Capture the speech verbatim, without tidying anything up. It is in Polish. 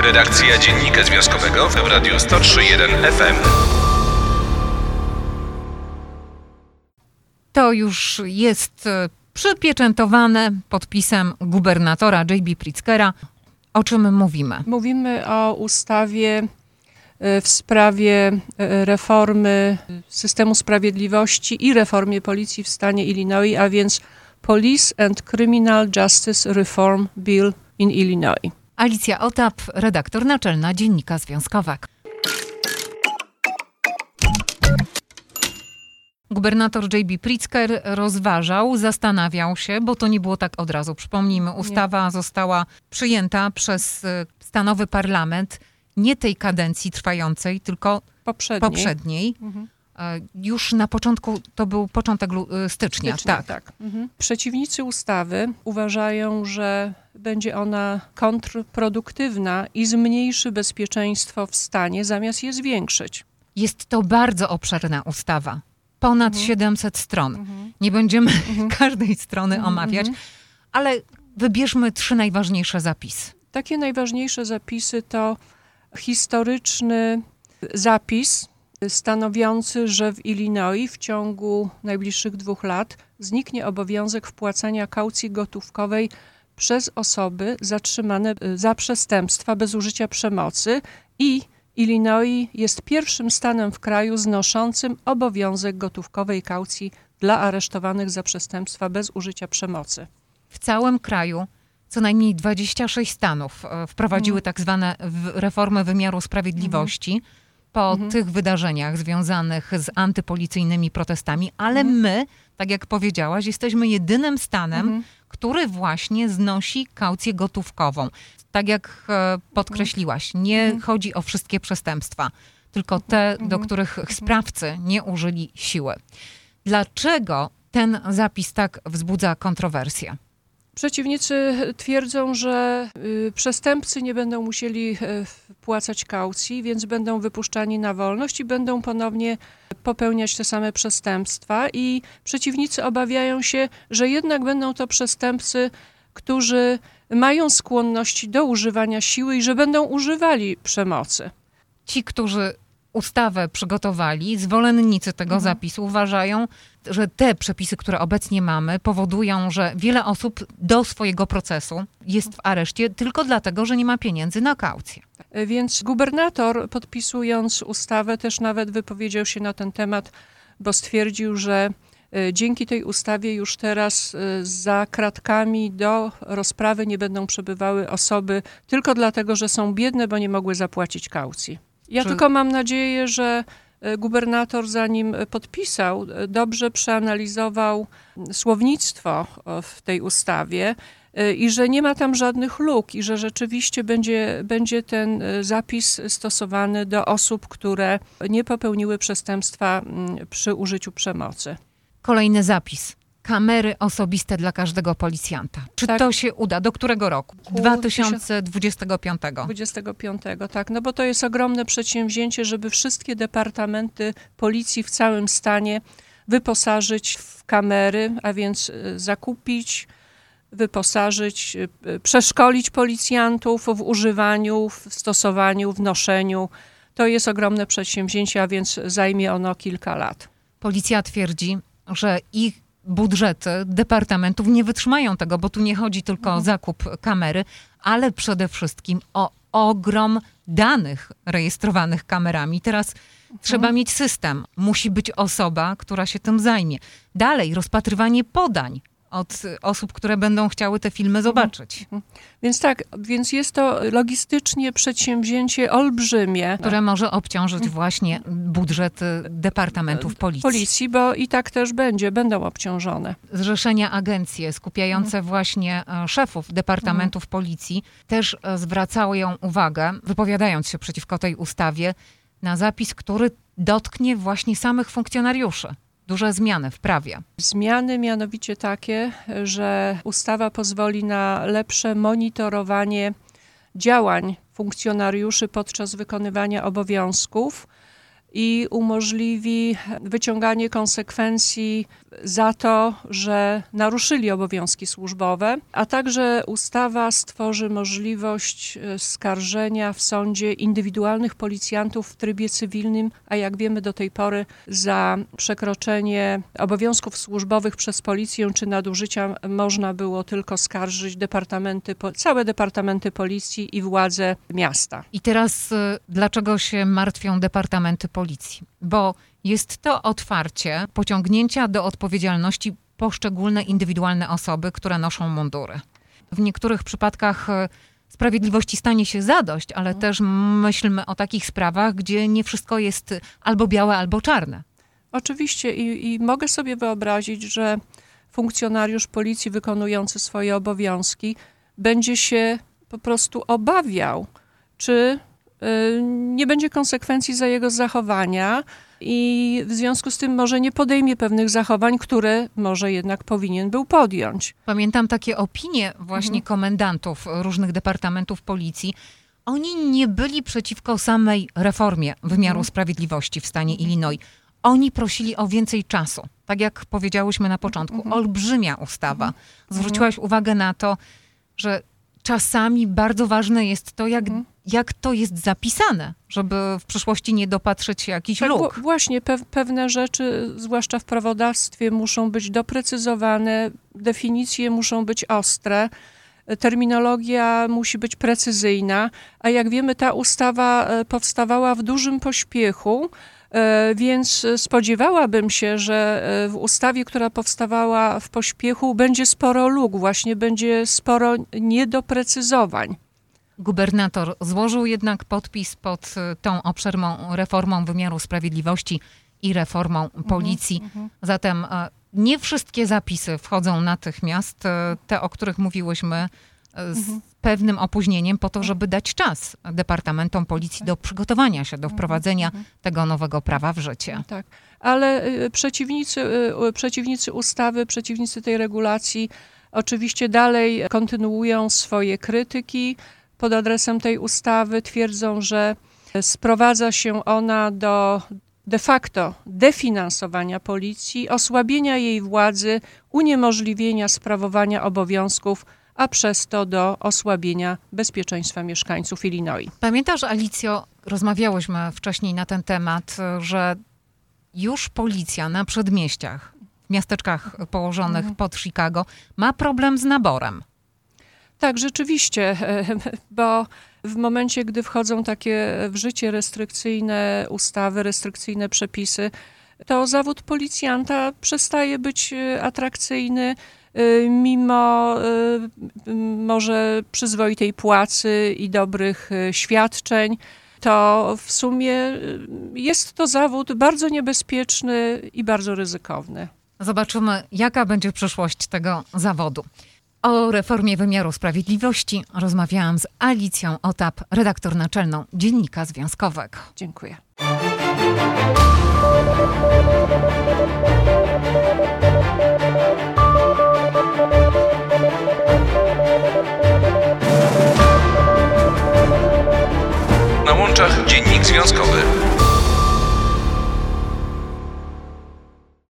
Redakcja Dziennika Związkowego w Radiu sto trzy jeden F M. To już jest przypieczętowane podpisem gubernatora J B Pritzkera. O czym mówimy? Mówimy o ustawie w sprawie reformy systemu sprawiedliwości i reformie policji w stanie Illinois, a więc Police and Criminal Justice Reform Bill in Illinois. Alicja Otap, redaktor naczelna Dziennika Związkowego. Gubernator J B Pritzker rozważał, zastanawiał się, bo to nie było tak od razu. Przypomnijmy, ustawa nie. została przyjęta przez stanowy parlament nie tej kadencji trwającej, tylko poprzedniej. poprzedniej. Mhm. Już na początku, to był początek stycznia. stycznia tak. tak. Mhm. Przeciwnicy ustawy uważają, że będzie ona kontrproduktywna i zmniejszy bezpieczeństwo w stanie, zamiast je zwiększyć. Jest to bardzo obszerna ustawa. Ponad mhm. siedemset stron. Mhm. Nie będziemy mhm. każdej strony mhm. omawiać, ale wybierzmy trzy najważniejsze zapisy. Takie najważniejsze zapisy to historyczny zapis stanowiący, że w Illinois w ciągu najbliższych dwóch lat zniknie obowiązek wpłacania kaucji gotówkowej przez osoby zatrzymane za przestępstwa bez użycia przemocy i Illinois jest pierwszym stanem w kraju znoszącym obowiązek gotówkowej kaucji dla aresztowanych za przestępstwa bez użycia przemocy. W całym kraju co najmniej dwadzieścia sześć stanów wprowadziły mm. tak zwane reformy wymiaru sprawiedliwości mm. po mm. tych wydarzeniach związanych z antypolicyjnymi protestami, ale mm. my, tak jak powiedziałaś, jesteśmy jedynym stanem, mm. który właśnie znosi kaucję gotówkową. Tak jak podkreśliłaś, nie mm. chodzi o wszystkie przestępstwa, tylko te, mm. do których sprawcy nie użyli siły. Dlaczego ten zapis tak wzbudza kontrowersję? Przeciwnicy twierdzą, że y, przestępcy nie będą musieli y, płacać kaucji, więc będą wypuszczani na wolność i będą ponownie popełniać te same przestępstwa. I przeciwnicy obawiają się, że jednak będą to przestępcy, którzy mają skłonności do używania siły i że będą używali przemocy. Ci, którzy ustawę przygotowali, zwolennicy tego mhm. zapisu uważają, że te przepisy, które obecnie mamy, powodują, że wiele osób do swojego procesu jest w areszcie tylko dlatego, że nie ma pieniędzy na kaucję. Więc gubernator, podpisując ustawę, też nawet wypowiedział się na ten temat, bo stwierdził, że dzięki tej ustawie już teraz za kratkami do rozprawy nie będą przebywały osoby tylko dlatego, że są biedne, bo nie mogły zapłacić kaucji. Ja Czy... tylko mam nadzieję, że gubernator, zanim podpisał, dobrze przeanalizował słownictwo w tej ustawie i że nie ma tam żadnych luk i że rzeczywiście będzie, będzie ten zapis stosowany do osób, które nie popełniły przestępstwa przy użyciu przemocy. Kolejny zapis. Kamery osobiste dla każdego policjanta. Czy tak. to się uda? Do którego roku? dwa tysiące dwudziestego piątego. dwudziestego piątego, tak. No bo to jest ogromne przedsięwzięcie, żeby wszystkie departamenty policji w całym stanie wyposażyć w kamery, a więc zakupić, wyposażyć, przeszkolić policjantów w używaniu, w stosowaniu, w noszeniu. To jest ogromne przedsięwzięcie, a więc zajmie ono kilka lat. Policja twierdzi, że ich budżety departamentów nie wytrzymają tego, bo tu nie chodzi tylko o zakup kamery, ale przede wszystkim o ogrom danych rejestrowanych kamerami. Teraz mhm. trzeba mieć system. Musi być osoba, która się tym zajmie. Dalej rozpatrywanie podań od osób, które będą chciały te filmy zobaczyć. Mhm. Więc tak, więc jest to logistycznie przedsięwzięcie olbrzymie. Które może obciążyć właśnie budżet departamentów policji. Policji, bo i tak też będzie, będą obciążone. Zrzeszenia agencje skupiające mhm. właśnie szefów departamentów mhm. policji też zwracają uwagę, wypowiadając się przeciwko tej ustawie, na zapis, który dotknie właśnie samych funkcjonariuszy. Duże zmiany w prawie. Zmiany mianowicie takie, że ustawa pozwoli na lepsze monitorowanie działań funkcjonariuszy podczas wykonywania obowiązków i umożliwi wyciąganie konsekwencji za to, że naruszyli obowiązki służbowe, a także ustawa stworzy możliwość skarżenia w sądzie indywidualnych policjantów w trybie cywilnym, a jak wiemy do tej pory za przekroczenie obowiązków służbowych przez policję czy nadużycia można było tylko skarżyć departamenty, całe departamenty policji i władze miasta. I teraz y, dlaczego się martwią departamenty policji? Bo jest to otwarcie pociągnięcia do odpowiedzialności poszczególne indywidualne osoby, które noszą mundury. W niektórych przypadkach y, sprawiedliwości stanie się zadość, ale też myślmy o takich sprawach, gdzie nie wszystko jest albo białe, albo czarne. Oczywiście i, i mogę sobie wyobrazić, że funkcjonariusz policji wykonujący swoje obowiązki będzie się po prostu obawiał, czy y, nie będzie konsekwencji za jego zachowania i w związku z tym może nie podejmie pewnych zachowań, które może jednak powinien był podjąć. Pamiętam takie opinie właśnie mhm. komendantów różnych departamentów policji. Oni nie byli przeciwko samej reformie wymiaru mhm. sprawiedliwości w stanie Illinois. Oni prosili o więcej czasu. Tak jak powiedziałyśmy na początku, mhm. olbrzymia ustawa. Mhm. Zwróciłaś uwagę na to, że czasami bardzo ważne jest to, jak, mhm. jak to jest zapisane, żeby w przyszłości nie dopatrzeć się jakichś tak, luk. Właśnie, pe- pewne rzeczy, zwłaszcza w prawodawstwie, muszą być doprecyzowane, definicje muszą być ostre, terminologia musi być precyzyjna, a jak wiemy, ta ustawa powstawała w dużym pośpiechu, więc spodziewałabym się, że w ustawie, która powstawała w pośpiechu, będzie sporo luk, właśnie będzie sporo niedoprecyzowań. Gubernator złożył jednak podpis pod tą obszerną reformą wymiaru sprawiedliwości i reformą policji. Mhm, Zatem nie wszystkie zapisy wchodzą natychmiast, te, o których mówiłyśmy, z mhm. pewnym opóźnieniem po to, żeby dać czas departamentom policji do przygotowania się, do wprowadzenia mhm. tego nowego prawa w życie. Tak, ale przeciwnicy, przeciwnicy ustawy, przeciwnicy tej regulacji oczywiście dalej kontynuują swoje krytyki pod adresem tej ustawy. Twierdzą, że sprowadza się ona do de facto definansowania policji, osłabienia jej władzy, uniemożliwienia sprawowania obowiązków, a przez to do osłabienia bezpieczeństwa mieszkańców Illinois. Pamiętasz, Alicjo, rozmawiałyśmy wcześniej na ten temat, że już policja na przedmieściach, w miasteczkach położonych mhm. pod Chicago, ma problem z naborem. Tak, rzeczywiście, bo w momencie, gdy wchodzą takie w życie restrykcyjne ustawy, restrykcyjne przepisy, to zawód policjanta przestaje być atrakcyjny, mimo może przyzwoitej płacy i dobrych świadczeń. To w sumie jest to zawód bardzo niebezpieczny i bardzo ryzykowny. Zobaczymy, jaka będzie przyszłość tego zawodu. O reformie wymiaru sprawiedliwości rozmawiałam z Alicją Otap, redaktor naczelną Dziennika Związkowego. Dziękuję.